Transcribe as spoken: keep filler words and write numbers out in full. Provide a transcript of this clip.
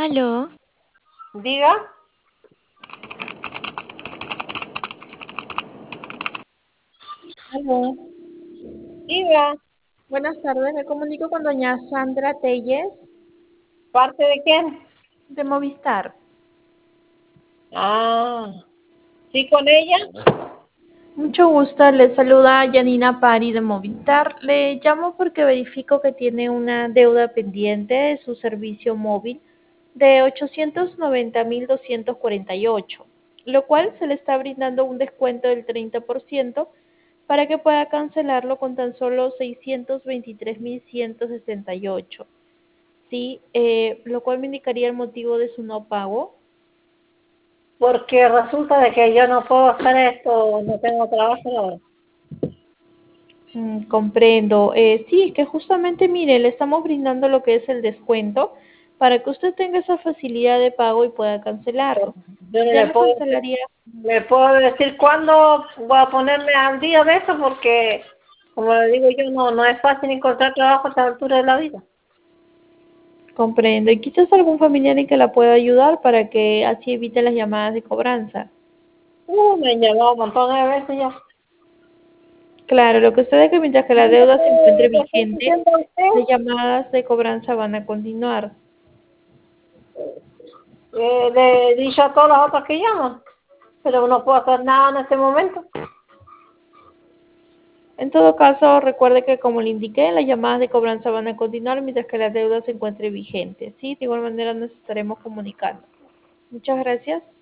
Aló, Diga, Aló, diga, buenas tardes, me comunico con doña Sandra Telles ¿parte de quién? de Movistar. Ah, sí, con ella. Mucho gusto, le saluda Yanina Pari de Movistar. Le llamo porque verifico que tiene una deuda pendiente de su servicio móvil de ochocientos noventa mil doscientos cuarenta y ocho, lo cual se le está brindando un descuento del treinta por ciento para que pueda cancelarlo con tan solo seiscientos veintitrés mil ciento sesenta y ocho. Sí, eh, lo cual me indicaría el motivo de su no pago. Porque resulta de que yo no puedo hacer esto, no tengo trabajo ahora. Mm, comprendo. Eh, sí, es que justamente, mire, le estamos brindando lo que es el descuento para que usted tenga esa facilidad de pago y pueda cancelarlo. Yo no Ya le no puedo decir, cancelaría. le puedo decir cuándo voy a ponerme al día de eso, porque, como le digo yo, no, no es fácil encontrar trabajo a esta altura de la vida. Comprendo. ¿Y quizás algún familiar en que la pueda ayudar para que así evite las llamadas de cobranza? Uh, me han llamado un montón de veces ya. Claro, lo que sucede es que mientras que ¿No la le deuda se encuentre estoy vigente, diciendo a las usted? llamadas de cobranza van a continuar. Eh, le he dicho a todas las otras que llaman, pero no puedo hacer nada en este momento. En todo caso, recuerde que como le indiqué, las llamadas de cobranza van a continuar mientras que la deuda se encuentre vigente. Sí, de igual manera nos estaremos comunicando. Muchas gracias.